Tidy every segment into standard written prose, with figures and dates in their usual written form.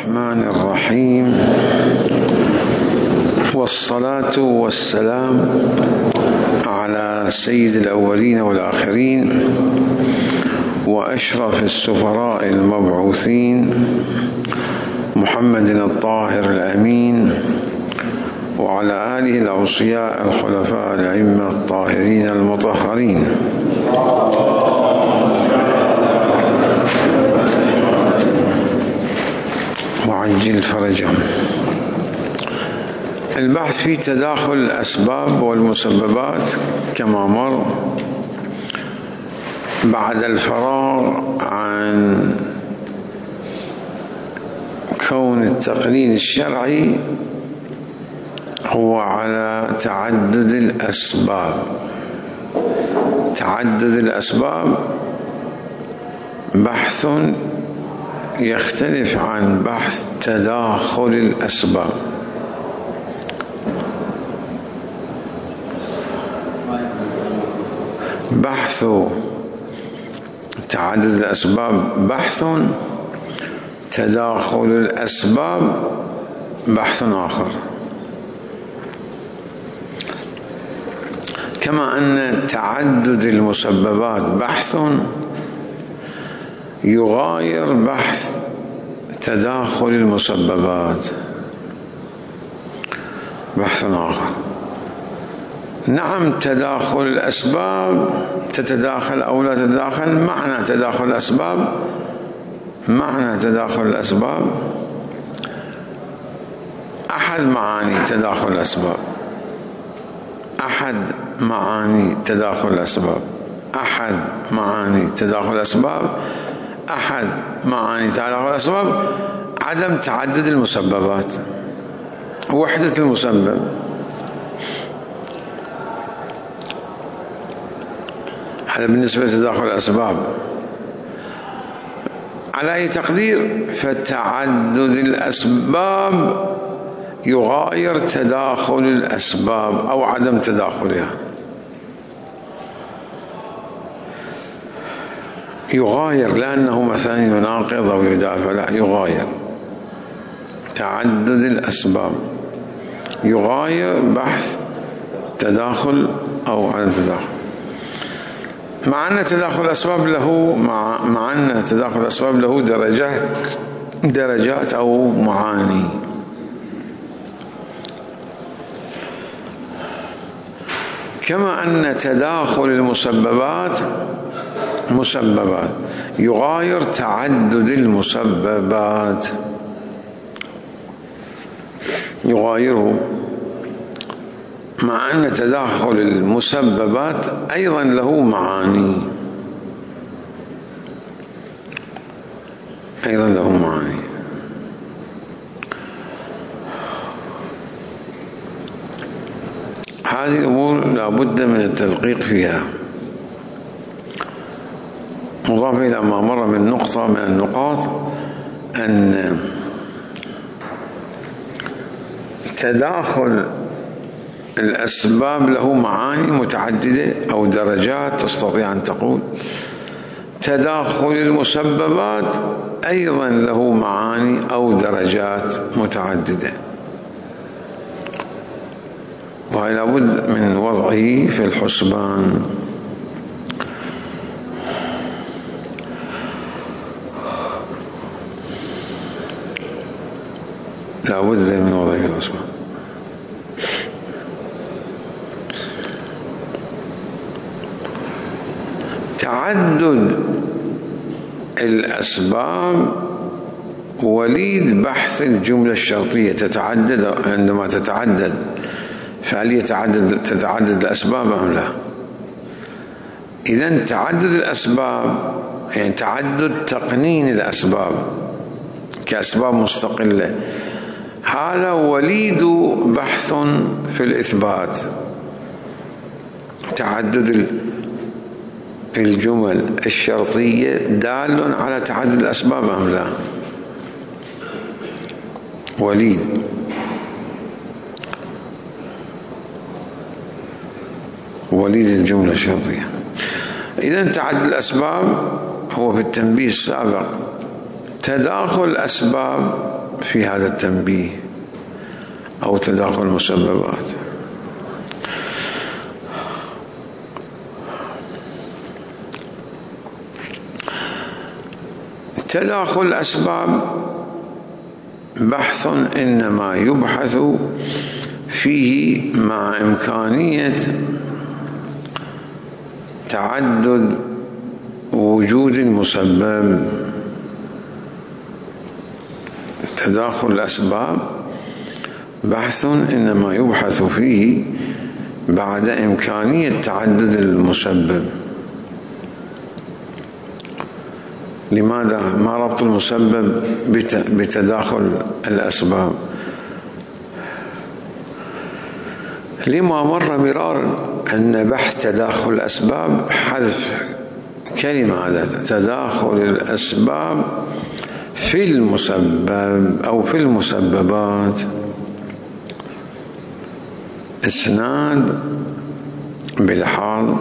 الرحمن الرحيم، والصلاة والسلام على سيد الأولين والآخرين وأشرف السفراء المبعوثين محمد الطاهر الأمين، وعلى آله الأوصياء الخلفاء الأئمة الطاهرين المطهرين. وعجل فرجهم. البحث في تداخل الأسباب والمسببات كما مر بعد الفراغ عن كون التقليد الشرعي هو على تعدد الأسباب. تعدد الأسباب بحث يختلف عن بحث تداخل الأسباب. بحث تعدد الأسباب بحث، تداخل الأسباب بحث آخر. كما أن تعدد المسببات بحث يغاير بحث تداخل المسببات بحث آخر. نعم، تداخل الأسباب تتداخل أو لا تتداخل. معنى تداخل الأسباب، معنى تداخل الأسباب أحد معاني تداخل الأسباب، أحد معاني تداخل الأسباب، أحد معاني تداخل الأسباب، أحد معاني تداخل الأسباب عدم تعدد المسببات، وحدة المسبب. هذا بالنسبة لتداخل الأسباب. على أي تقدير فتعدد الأسباب يغاير تداخل الأسباب أو عدم تداخلها. يغاير لأنه مثلا يناقض أو يدافع، لا، يغاير. تعدد الأسباب يغاير بحث تداخل أو عدم تداخل. مع أن تداخل الأسباب له مع أن تداخل الأسباب له درجات أو معاني. كما أن تداخل المسببات مسببات يغاير تعدد المسببات، يغايره. مع أن تداخل المسببات أيضا له معاني، أيضا له معاني. هذه الأمور لا بد من التدقيق فيها. مضاف إلى ما مر من نقطة من النقاط أن تداخل الأسباب له معاني متعددة أو درجات، تستطيع أن تقول. تداخل المسببات أيضا له معاني أو درجات متعددة، وهي لابد من وضعه في الحسبان. لابد من وضعه في الحسبان. تعدد الأسباب وليد بحث الجملة الشرطية. تتعدد عندما تتعدد فعلية تتعدد الأسباب أم لا؟ إذن تعدد الأسباب يعني تعدد تقنين الأسباب كأسباب مستقلة، هذا وليد بحث في الإثبات. تعدد الجمل الشرطية دال على تعدد الأسباب أم لا؟ وليد. وليد الجملة الشرطية. إذن تعدد الأسباب هو في التنبيه السابق تداخل الأسباب في هذا التنبيه أو تداخل المسببات. تداخل الأسباب بحث إنما يبحث فيه مع إمكانية تعدد وجود المسبب. تداخل الأسباب بحث إنما يبحث فيه بعد إمكانية تعدد المسبب. لماذا ما ربط المسبب بتداخل الأسباب؟ لما مر مرارا أن بحث تداخل الأسباب حذف كلمة هذا تداخل الأسباب في المسبب أو في المسببات إسناد بلحاظ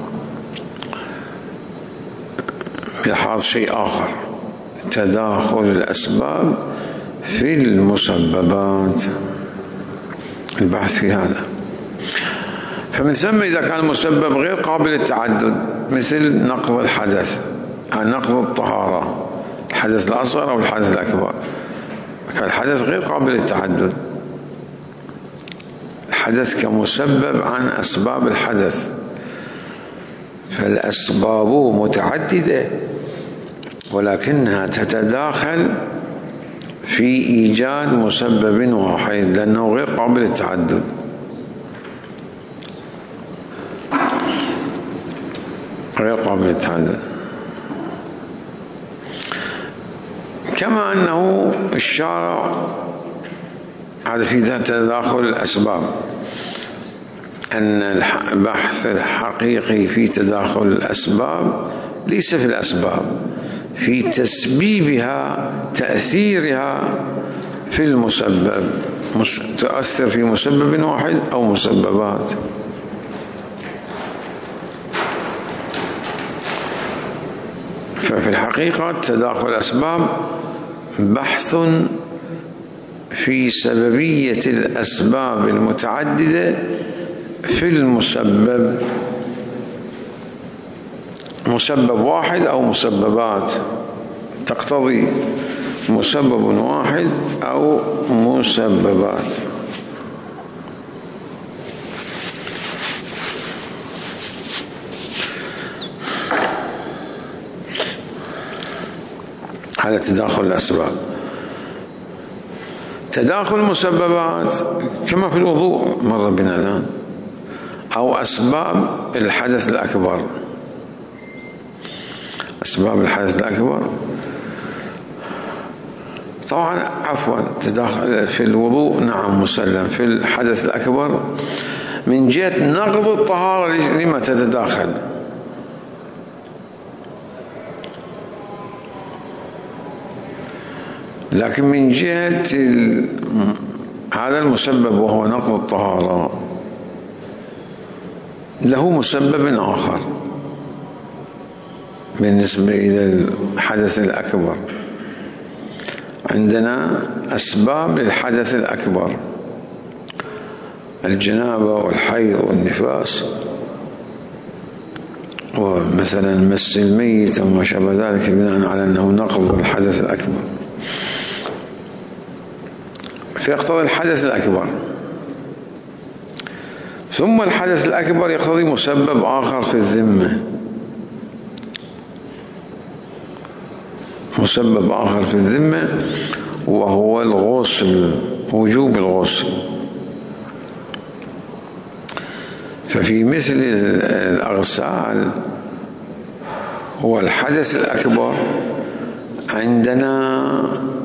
شيء آخر، تداخل الأسباب في المسببات، البحث في هذا. فمن ثم إذا كان المسبب غير قابل للتعدد مثل نقض الحدث عن نقض الطهارة، الحدث الأصغر أو الحدث الأكبر، كان الحدث غير قابل للتعدد، الحدث كمسبب عن أسباب الحدث، فالأسباب متعددة ولكنها تتداخل في إيجاد مسبب واحد لأنه غير قابل للتعدد. غير قابل للتعدد. كما أنه الشارع هذا في تداخل الأسباب، أن البحث الحقيقي في تداخل الأسباب ليس في الأسباب، في تسبيبها، تأثيرها في المسبب، تؤثر في مسبب واحد أو مسببات. ففي الحقيقة تداخل الأسباب بحث في سببية الأسباب المتعددة في المسبب، مسبب واحد أو مسببات تقتضي مسبب واحد أو مسببات. هذا تداخل الأسباب. تداخل المسببات كما في الوضوء مر بنا الآن، أو أسباب الحدث الأكبر. أسباب الحدث الأكبر طبعا عفوا تداخل في الوضوء نعم مسلم، في الحدث الأكبر من جهة نقض الطهارة لما تتداخل، لكن من جهة هذا المسبب وهو نقض الطهارة له مسبب آخر بالنسبة إلى الحدث الأكبر. عندنا أسباب للحدث الأكبر، الجنابة والحيض والنفاس ومثلا مس الميت وما شابه ذلك، بناء على أنه نقض الحدث الأكبر فيقتضي الحدث الأكبر. ثم الحدث الأكبر يقتضي مسبب آخر في الذمة، مسبب آخر في الذمة وهو الغسل، وجوب الغسل. ففي مثل الأغسال هو الحدث الأكبر عندنا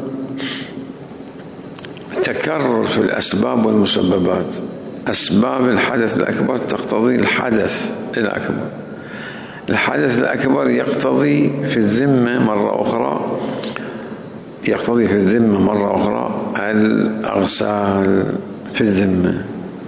تكرر في الأسباب والمسببات. أسباب الحدث الأكبر تقتضي الحدث الأكبر، الحدث الأكبر يقتضي في الذمة مرة أخرى، يقتضي في الذمة مرة أخرى الأغسال في الذمة،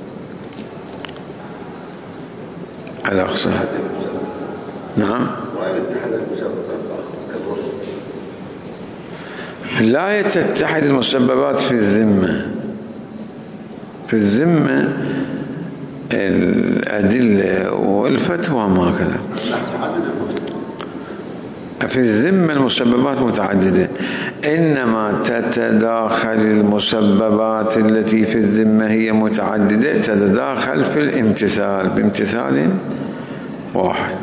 الأغسال. نعم لا تتحد المسببات في الذمة. في الذمة الأدلة والفتوى ما كذا. في الذمة المسببات متعددة، إنما تتداخل المسببات التي في الذمة هي متعددة، تتداخل في الامتثال بامتثال واحد.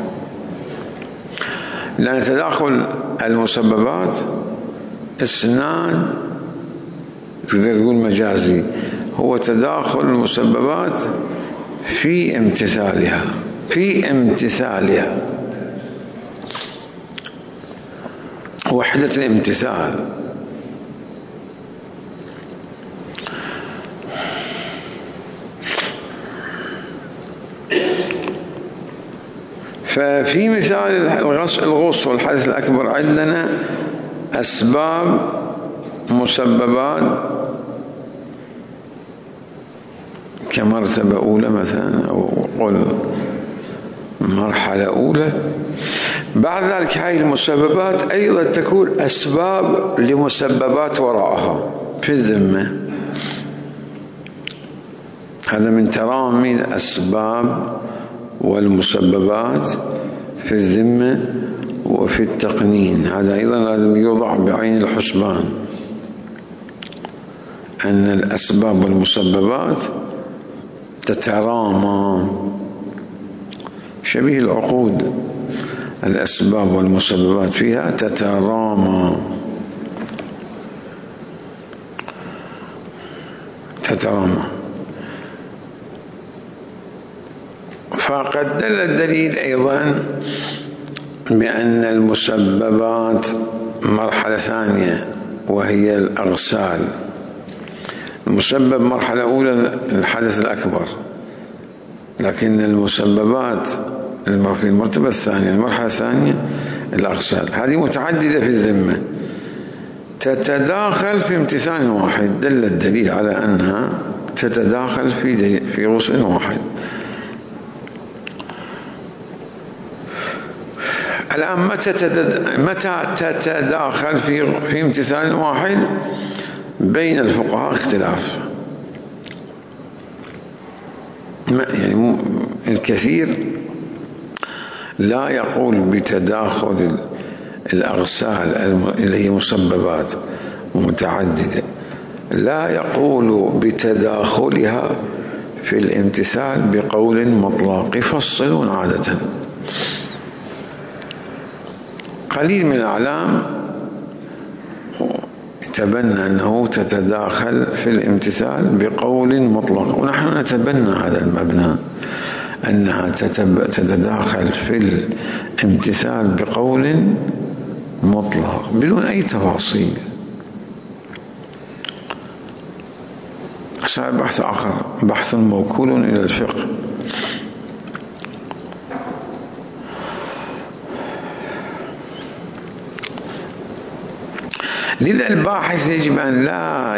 لأن تداخل المسببات اثنان، تقدر تقول مجازي، هو تداخل المسببات في امتثالها، في امتثالها، وحدة الامتثال. ففي مثال الغص والحدث الأكبر عندنا أسباب مسببات كمرتبة أولى مثلا، أو قل مرحلة أولى. بعد ذلك هذه المسببات أيضا تكون أسباب لمسببات وراءها في الذمة. هذا من ترامي الأسباب والمسببات في الذمة وفي التقنين. هذا أيضا لازم يوضع بعين الحسبان، أن الأسباب والمسببات تترامى، شبيه العقود، الأسباب والمسببات فيها تترامى. فقد دل الدليل أيضا بأن المسببات مرحلة ثانية وهي الأغسال. المسبب مرحلة أولى الحدث الأكبر، لكن المسببات في المرتبة الثانية، المرحلة الثانية الأغسال. هذه متعددة في الذمة، تتداخل في امتثال واحد. دل الدليل على أنها تتداخل في غسل واحد. الآن متى تتداخل في امتثال واحد؟ بين الفقهاء اختلاف، يعني الكثير لا يقول بتداخل الأغسال اللي هي مسببات متعددة، لا يقول بتداخلها في الامتثال بقول مطلق، يفصلون عادة. قليل من الأعلام تبنى أنه تتداخل في الامتثال بقول مطلق، ونحن نتبنى هذا المبنى، أنها تتداخل في الامتثال بقول مطلق بدون أي تفاصيل. صار بحث آخر، بحث موكول إلى الفقه. لذا الباحث يجب أن لا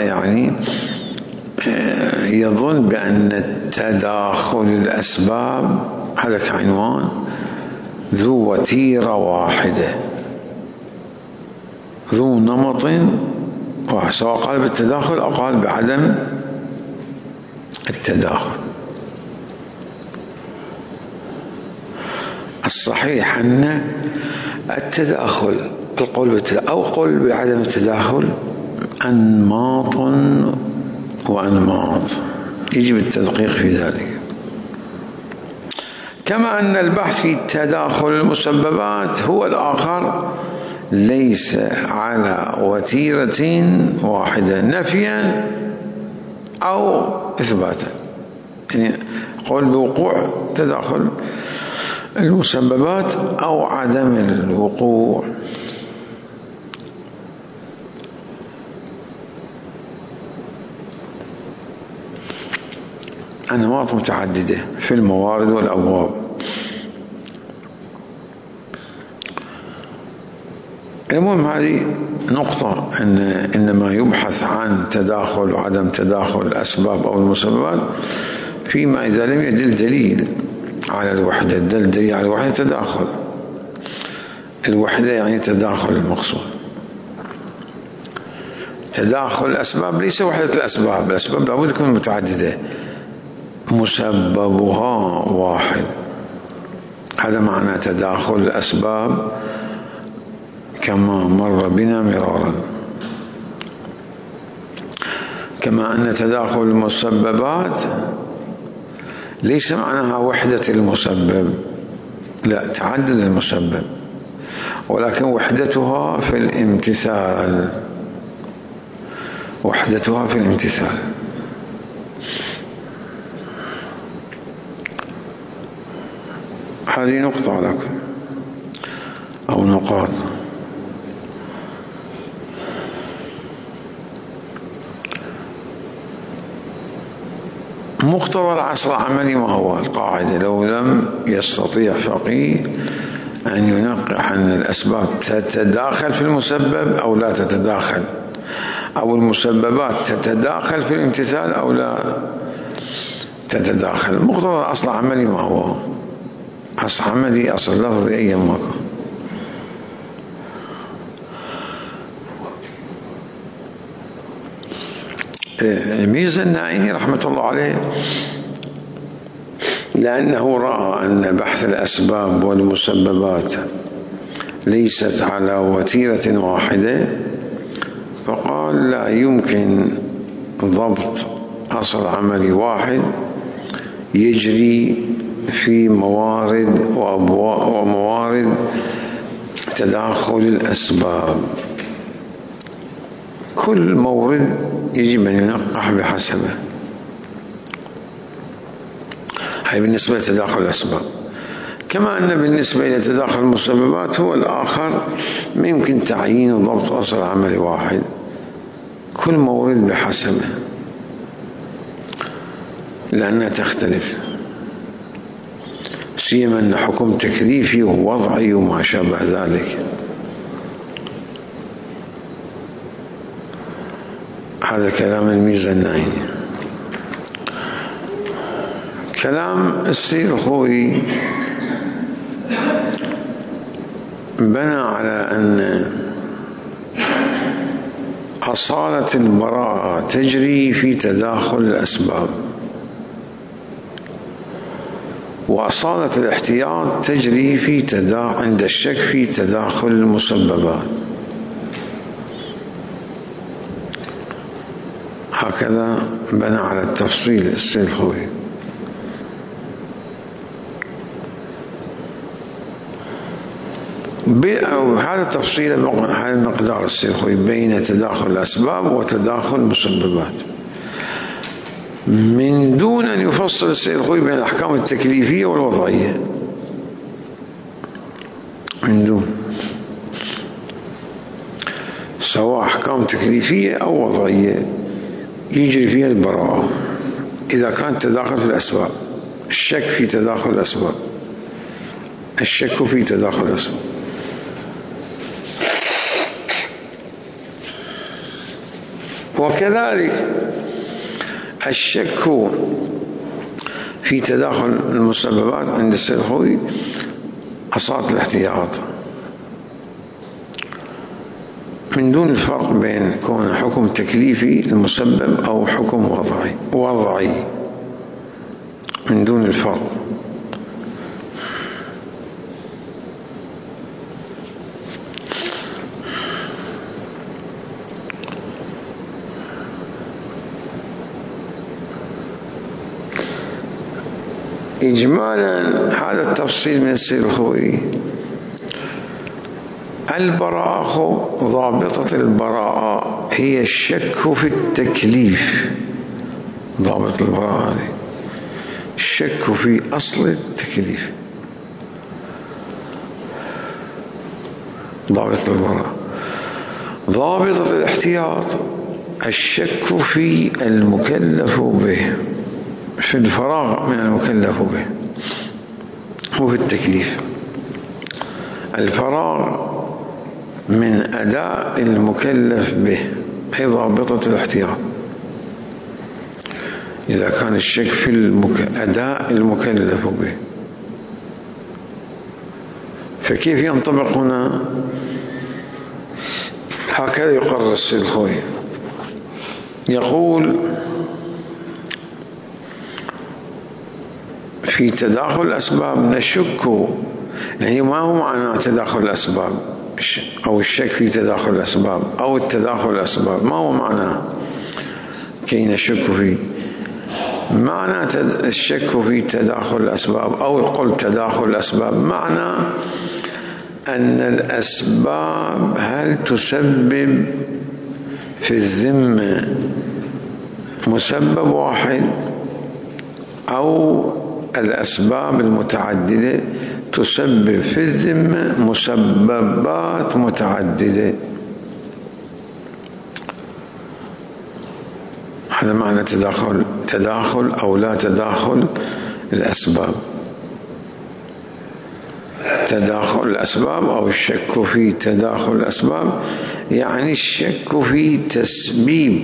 يظن بأن تداخل الأسباب هذا كعنوان ذو وتيرة واحدة، ذو نمط واحد، سواء قال بالتداخل أو قال بعدم التداخل. الصحيح أن التداخل، القول بالتداخل أو قول بعدم التداخل، أنماط وأنماط، يجب التدقيق في ذلك. كما أن البحث في تداخل المسببات هو الآخر ليس على وتيرة واحدة، نفيا أو إثباتا، يعني قول بوقوع تداخل المسببات أو عدم الوقوع. أنماط متعددة في الموارد والأبواب. المهم هذه نقطة، إنما يبحث عن تداخل وعدم تداخل الأسباب أو المسببات فيما إذا لم يدل دليل على الوحدة. دليل على الوحدة تداخل، الوحدة يعني تداخل المقصود. تداخل الأسباب ليس وحدة الأسباب، الأسباب لابد تكون متعددة، مسببها واحد. هذا معنى تداخل الأسباب كما مر بنا مرارا. كما أن تداخل المسببات ليس معناها وحدة المسبب، لا، تعدد المسبب، ولكن وحدتها في الامتثال، وحدتها في الامتثال. هذه نقطة لكم أو نقاط. مقتضى العصر العملي ما هو؟ القاعدة: لو لم يستطيع فقيه أن ينقح أن الأسباب تتداخل في المسبب أو لا تتداخل، أو المسببات تتداخل في الامتثال أو لا تتداخل، مقتضى الأصل العملي ما هو؟ أصل عملي، أصل لفظي، أي ما كان. الميزة النائني رحمة الله عليه لأنه رأى أن بحث الأسباب والمسببات ليست على وتيرة واحدة، فقال لا يمكن ضبط أصل عملي واحد يجري في موارد وموارد تداخل الأسباب. كل مورد يجب أن ينقح بحسبه. هاي بالنسبة لتداخل الأسباب. كما أن بالنسبة إلى تداخل المسببات هو الآخر، ما يمكن تعيين وضبط أصل عملي واحد، كل مورد بحسبه لأنها تختلف، سيما أن حكم تكليفي ووضعي وما شابه ذلك. هذا كلام الميزة النائني. كلام السيد الخوئي بنى على أن أصالة البراءة تجري في تداخل الأسباب، وأصالة الاحتياط تجري في عند الشك في تداخل المسببات. هكذا بنى على التفصيل السيد الخوئي. هذا التفصيل على المقدار السيد الخوئي بين تداخل الأسباب وتداخل المسببات، من دون أن يفصل السيد الخوئي بين الأحكام التكليفية والوضعية، من دون، سواء أحكام تكليفية أو وضعية يجري فيها البراءة إذا كان تداخل في الأسباب. الشك في تداخل الأسباب، الشك في تداخل الأسباب. وكذلك الشك في تداخل المسببات عند السيد الخوئي أصالة الاحتياط، من دون الفرق بين كون حكم تكليفي المسبب أو حكم وضعي، من دون الفرق. إجمالا هذا التفصيل من السيد الخوئي: البراءة، ضابطة البراءة هي الشك في التكليف. ضابط البراءة هذه الشك في أصل التكليف، ضابط البراءة. ضابطة الاحتياط الشك في المكلف به، في الفراغ من المكلف به، هو في التكليف، الفراغ من أداء المكلف به، هي ضابطة الاحتياط. إذا كان الشك في أداء المكلف به، فكيف ينطبق هنا؟ هكذا يقرر السيد الخوئي. يقول في تداخل الأسباب نشك، يعني ما هو معنى تداخل الأسباب أو الشك في تداخل الأسباب أو التداخل الأسباب؟ ما هو معنى كي نشك فيه؟ معنى الشك في تداخل الأسباب أو قل تداخل الأسباب معنى أن الأسباب هل تسبب في الذمة مسبب واحد أو الأسباب المتعددة تسبب في الذمة مسببات متعددة. هذا معنى تداخل أو لا تداخل الأسباب. تداخل الأسباب أو الشك في تداخل الأسباب يعني الشك في تسبيب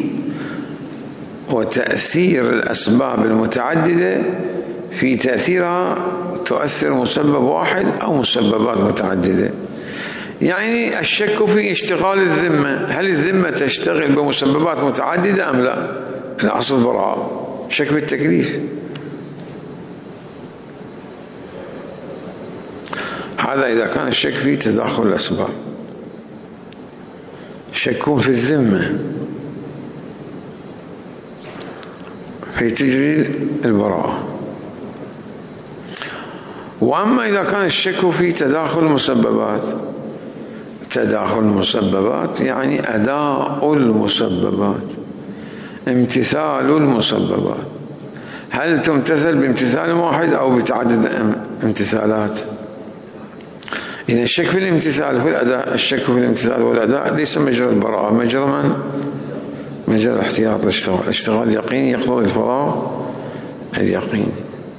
وتأثير الأسباب المتعددة، في تأثيرها تؤثر مسبب واحد أو مسببات متعددة. يعني الشك في اشتغال الذمة، هل الذمة تشتغل بمسببات متعددة أم لا؟ الأصل براءة، شك بالتكليف. هذا إذا كان الشك في تداخل الأسباب. شك في الذمة في تجري البراءة. وأما إذا كان الشك في تداخل المسببات، تداخل المسببات يعني أداء المسببات، امتثال المسببات، هل تمتثل بامتثال واحد أو بتعدد امتثالات؟ إذا الشك في الامتثال في الأداء، الشك في الامتثال والأداء ليس مجرى البراءة، مجرى من؟ مجرى الاحتياط الاشتغال. الاشتغال اليقيني يقتضي الفراغ اليقيني.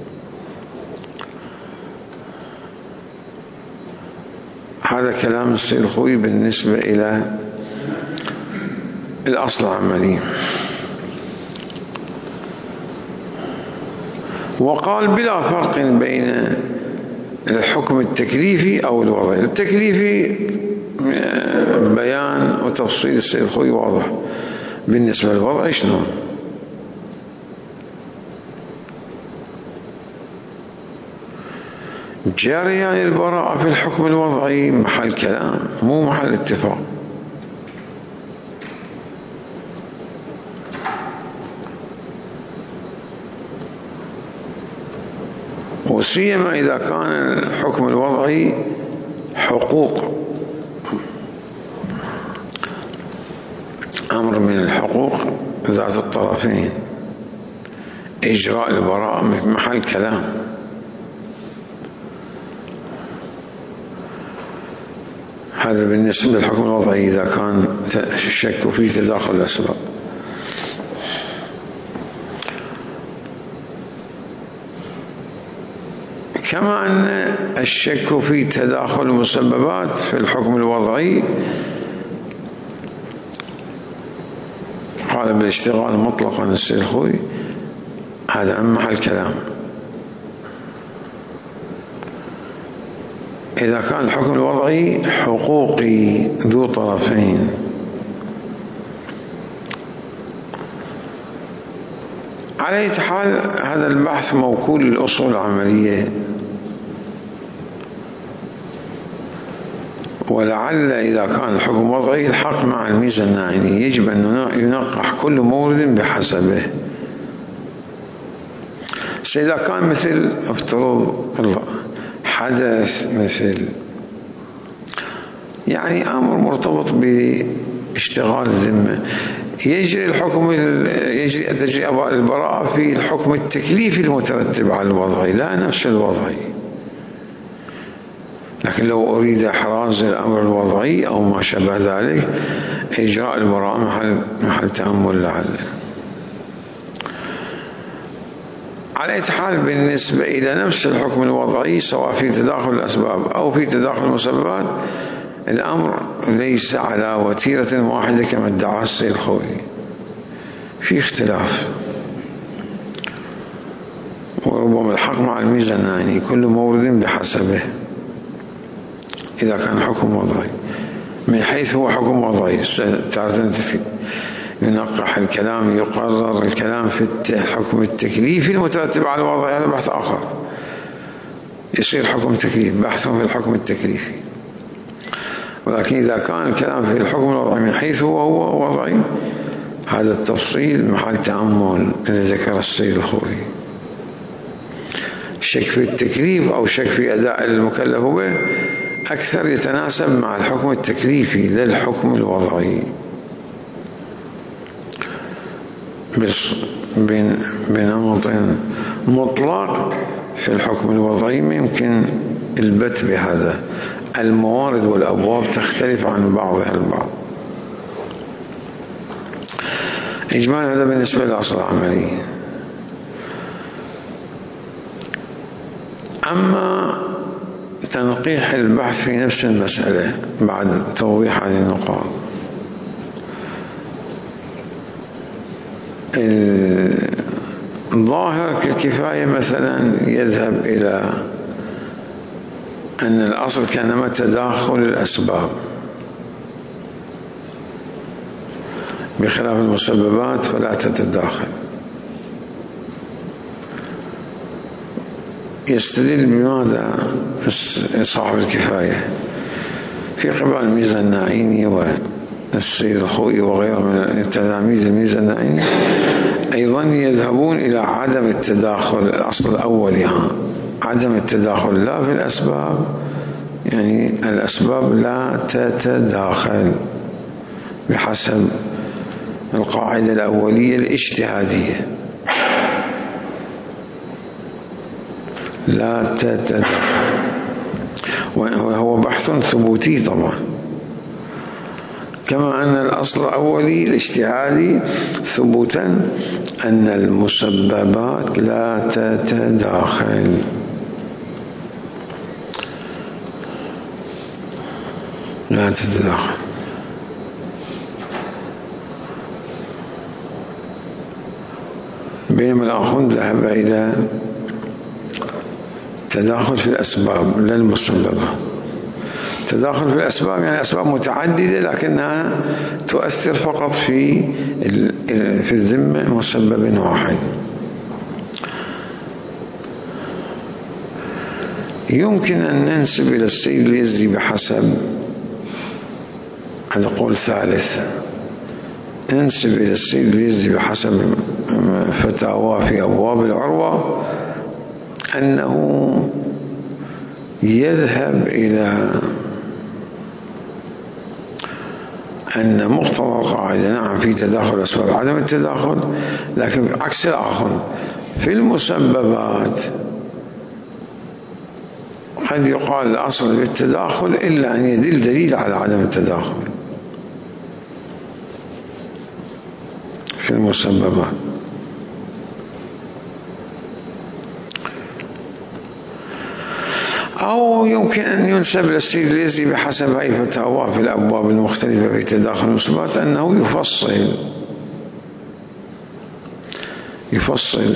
هذا كلام السيد الخوئي بالنسبة إلى الأصل العملي. وقال بلا فرق بين الحكم التكليفي أو الوضعي. التكليفي بيان وتفصيل السيد الخوئي واضح، بالنسبة للوضعي شنو؟ جريان البراءة في الحكم الوضعي محل كلام، مو محل اتفاق. وسيما إذا كان الحكم الوضعي حقوق، أمر من الحقوق ذات الطرفين، إجراء البراءة محل كلام. هذا بالنسبة للحكم الوضعي إذا كان الشك فيه تداخل الأسباب. كما أن الشك في تداخل المسببات في الحكم الوضعي قال بالاشتغال مطلقا السيد الخوئي هذا عن محل كلام. إذا كان الحكم الوضعي حقوقي ذو طرفين، على أي حال هذا البحث موكول للأصول العملية، ولعل إذا كان الحكم وضعي الحق مع الميزة الناعينية يجب أن ينقح كل مورد بحسبه. إذا كان مثل افترض حدث مثل يعني أمر مرتبط باشتغال الذمة، يجري الحكم تجري البراءة في الحكم التكليفي المترتب على الوضعي لا نفس الوضعي. لكن لو أريد إحراز الأمر الوضعي أو ما شابه ذلك إجراء البراءة محل تأمل لعله. على أي حال بالنسبة إلى نفس الحكم الوضعي سواء في تداخل الأسباب أو في تداخل المسببات الأمر ليس على وتيرة واحدة كما ادعى السيد الخوئي، في اختلاف، وربما الحق مع الميزة الناعينية كل مورد بحسبه. إذا كان حكم وضعي من حيث هو حكم وضعي ينقح الكلام، يقرر الكلام في الحكم التكليفي المترتب على الوضع، هذا بحث آخر، يصير حكم تكليف، بحث في الحكم التكليفي. ولكن إذا كان الكلام في الحكم الوضعي من حيث هو وضعي، هذا التفصيل محل تأمل اللي ذكر السيد الخوئي. الشك في التكليف أو الشك في أداء المكلف به أكثر يتناسب مع الحكم التكليفي لا الحكم الوضعي. بنمط مطلق في الحكم الوضعي يمكن البت بهذا، الموارد والأبواب تختلف عن بعضها البعض. إجمالا هذا بالنسبة للأصل العملي. أما تنقيح البحث في نفس المسألة بعد توضيح هذه النقاط، الظاهر كالكفاية مثلا يذهب إلى أن الأصل كانما تداخل الأسباب بخلاف المسببات فلا تتداخل. يستدل بماذا صاحب الكفاية في قبال الميزة الناعيني والسيد الخوئي وغيره من تلاميذ الميزة الناعيني، أيضا يذهبون إلى عدم التداخل. الأصل الأول يعني عدم التداخل لا في الأسباب، يعني الأسباب لا تتداخل بحسب القاعدة الأولية الاجتهادية، لا تتداخل، وهو بحث ثبوتي طبعا، كما أن الأصل الأولي الاجتهادي ثبوتا أن المسببات لا تتداخل. لا تتداخل. بينما الآخرون ذهب إلى تداخل في الأسباب لا المسببات. تداخل في الأسباب يعني أسباب متعددة لكنها تؤثر فقط في الذمة مسبب واحد. يمكن أن ننسب إلى السيد اليزدي بحسب هذا قول ثالث، ننسب إلى السيد اليزدي بحسب فتاوى في أبواب العروة أنه يذهب إلى أن مقتضى القاعدة نعم في تداخل أسباب عدم التداخل، لكن عكس الآخر في المسببات قد يقال الأصل بالتداخل إلا أن يدل دليل على عدم التداخل في المسببات. أو يمكن أن ينسب للسيد اليزدي بحسب أي فتاوى في الأبواب المختلفة في تداخل المسببات أنه يفصل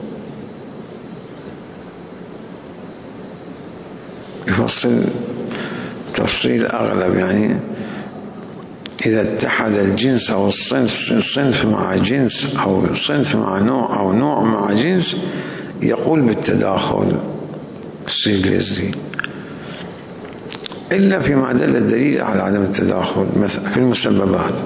تفصيل أغلب، يعني إذا اتحد الجنس أو الصنف مع جنس أو صنف مع نوع أو نوع مع جنس يقول بالتداخل السيد اليزدي، إلا فيما دل الدليل على عدم التداخل مثلا في المسببات.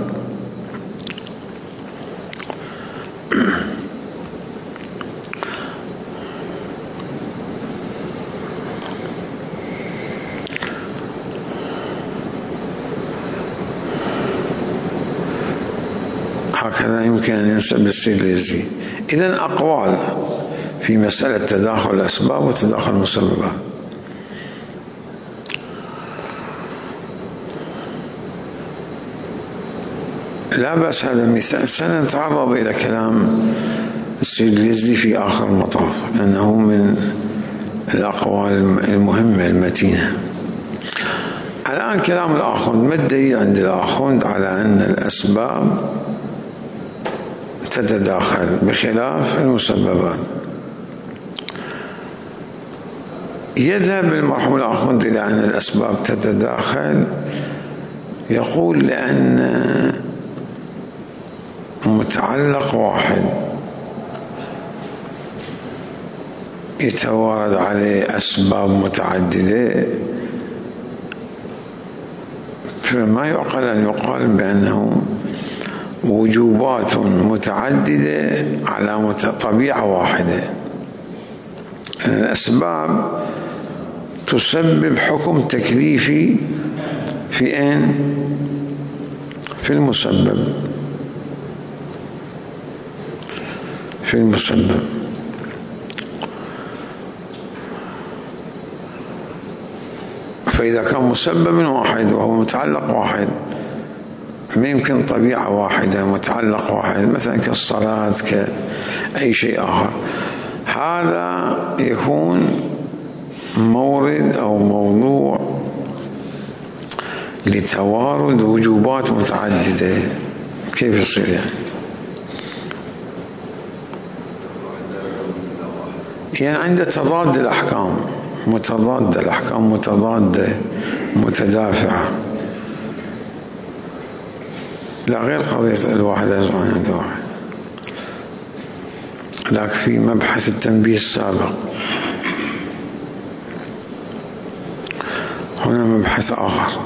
هكذا يمكن أن ينسب للسيد اليزدي. إذن أقوال في مسألة تداخل الأسباب وتداخل المسببات. لا بأس هذا المثال، سنتعرض إلى كلام السيد اليزدي في آخر المطاف لأنه من الأقوال المهمة المتينة. الآن كلام الآخوند، ما الدليل عند الآخوند على أن الأسباب تتداخل بخلاف المسببات؟ يذهب المرحوم الآخوند إلى أن الأسباب تتداخل، يقول لأن متعلق واحد يتوارد عليه أسباب متعددة، فما يعقل أن يقال بأنه وجوبات متعددة على طبيعة واحدة. الأسباب تسبب حكم تكليفي في أين؟ في المسبب. فإذا كان مسبب واحد وهو متعلق واحد، ما يمكن طبيعة واحدة متعلق واحد، مثلا كالصلاة كأي شيء آخر، هذا يكون مورد أو موضوع لتوارد وجوبات متعددة. كيف يصير يعني عند تضاد الأحكام، متضادة متدافعة، لا غير قضية الواحد يزعم عند واحد. ذاك في مبحث التنبيه السابق، هنا مبحث آخر،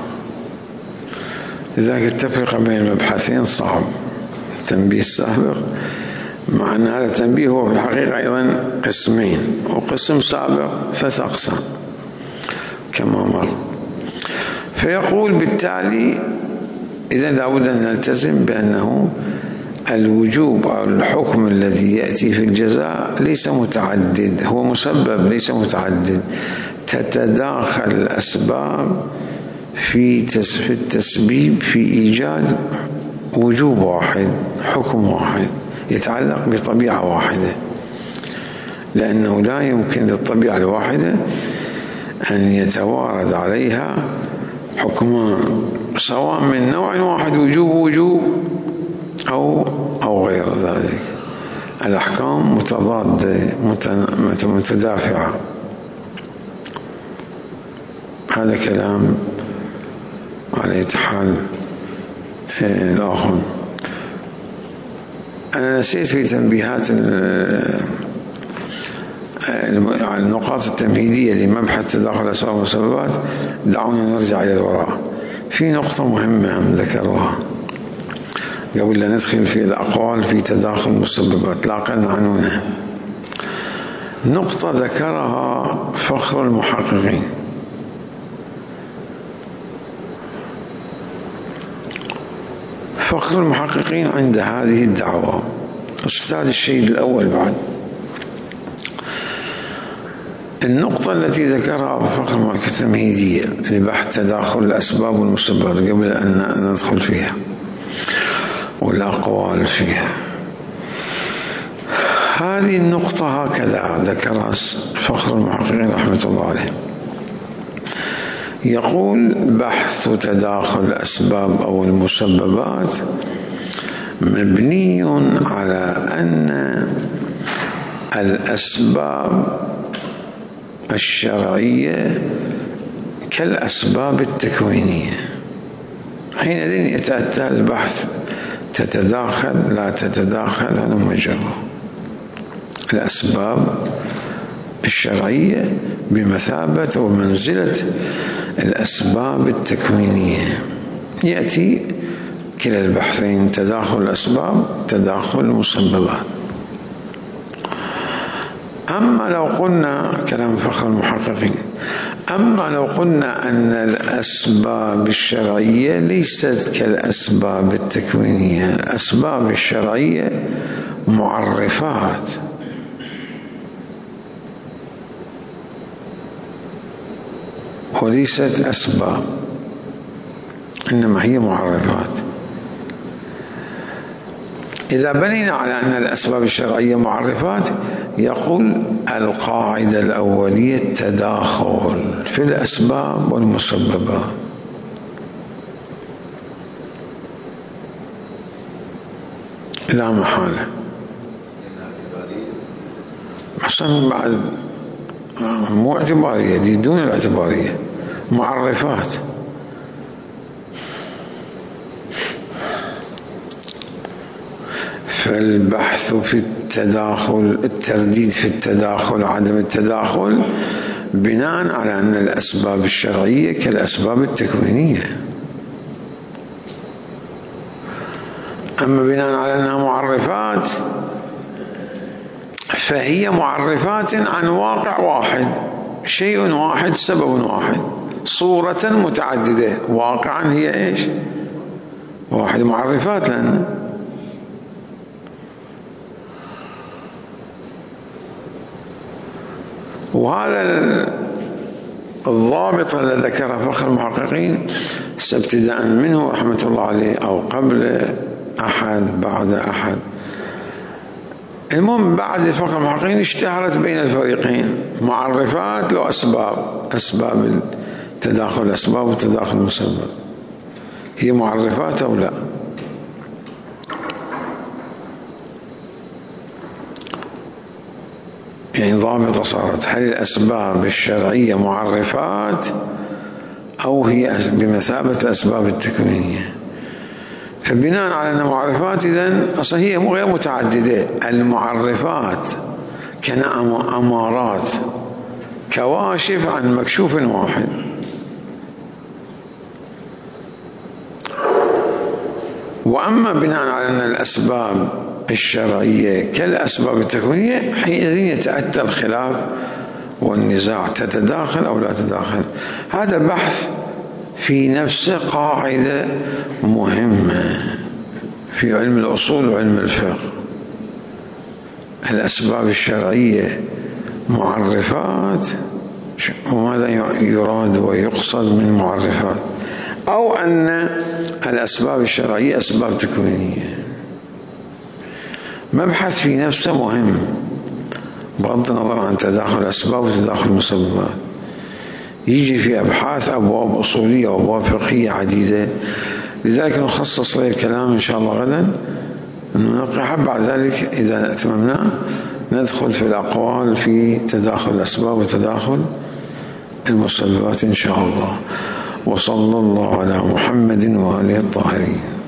لذلك التفرقة بين المبحثين صعب. التنبيه السابق مع أن هذا التنبيه هو في الحقيقة أيضا قسمين، وقسم سابق 3 أقسام كما مر. فيقول بالتالي إذا لابد أن نلتزم بأنه الوجوب أو الحكم الذي يأتي في الجزاء ليس متعدد، هو مسبب ليس متعدد، تتداخل الأسباب في التسبيب في إيجاد وجوب واحد، حكم واحد يتعلق بطبيعة واحدة، لأنه لا يمكن للطبيعة الواحدة أن يتوارد عليها حكمان سواء من نوع واحد، وجوب أو غير ذلك. الأحكام متضادة متدافعة. هذا كلام على حال الآخر. أنا نسيت في تنبيهات النقاط التمهيدية لمبحث تداخل الأسباب والمسببات، دعونا نرجع إلى الوراء. في نقطة مهمة هم ذكروها قبل لا ندخل في الأقوال في تداخل المسببات، لا أقل عنونها. نقطة ذكرها فخر المحققين، فخر المحققين عند هذه الدعوة أستاذ الشيء الأول بعد. النقطة التي ذكرها فخر المحققين التمهيدية لبحث تداخل الأسباب والمسببات قبل أن ندخل فيها والأقوال فيها، هذه النقطة هكذا ذكرها فخر المحققين رحمة الله عليه. يقول بحث تداخل الأسباب أو المسببات مبني على أن الأسباب الشرعية كالأسباب التكوينية. حينئذ يتأتى البحث تتداخل لا تتداخل هذا مجرد. الأسباب الشرعية بمثابة ومنزلة الأسباب التكوينية. يأتي كلا البحثين، تداخل الأسباب تداخل المسببات. أما لو قلنا كلام فخر المحققين، أما لو قلنا أن الأسباب الشرعية ليست كالأسباب التكوينية، الأسباب الشرعية معرفات، وليست أسباب، إنما هي معرفات. إذا بنينا على أن الأسباب الشرعية معرفات، يقول القاعدة الأولية التداخل في الأسباب والمسببات. لا محالة. أصلا بعد مو اعتبارية، دي دون الاعتبارية، معرفات. فالبحث في التداخل، الترديد في التداخل، عدم التداخل، بناء على أن الأسباب الشرعية كالأسباب التكوينية. أما بناء على أنها معرفات فهي معرفات عن واقع واحد، شيء واحد، سبب واحد، صورة متعددة، واقعا هي إيش؟ واحد. معرفات لنا. وهذا الضابط الذي ذكره فخر المحققين ابتداء منه رحمة الله عليه، أو قبل أحد بعد أحد، المهم بعد فخر المحققين اشتهرت بين الفريقين معرفات له أسباب، أسباب التداخل، أسباب التداخل المسبب، هي معرفات أو لا؟ يعني ضابطة صارت، هل الأسباب الشرعية معرفات أو هي بمثابة الأسباب التكوينية؟ فبناء على أن معرفات إذن أصلا هي غير متعددة. المعرفات كأمارات، كواشف عن مكشوف واحد. وأما بناء على أن الأسباب الشرعية كالأسباب التكوينية، حينئذ يتأتى الخلاف والنزاع، تتداخل أو لا تتداخل. هذا بحث في نفسه قاعدة مهمة في علم الأصول وعلم الفقه. الأسباب الشرعية معرفات، وماذا يراد ويقصد من معرفات، أو أن الأسباب الشرعية أسباب تكوينية. مبحث في نفسه مهم بغض النظر عن تداخل الأسباب وتداخل المسببات. يجي في أبحاث أبواب أصولية وأبواب فقهية عديدة، لذلك نخصص له الكلام إن شاء الله غدا ننقح. بعد ذلك إذا أتممنا ندخل في الأقوال في تداخل الأسباب وتداخل المسببات إن شاء الله. وصلى الله على محمد وآله الطاهرين.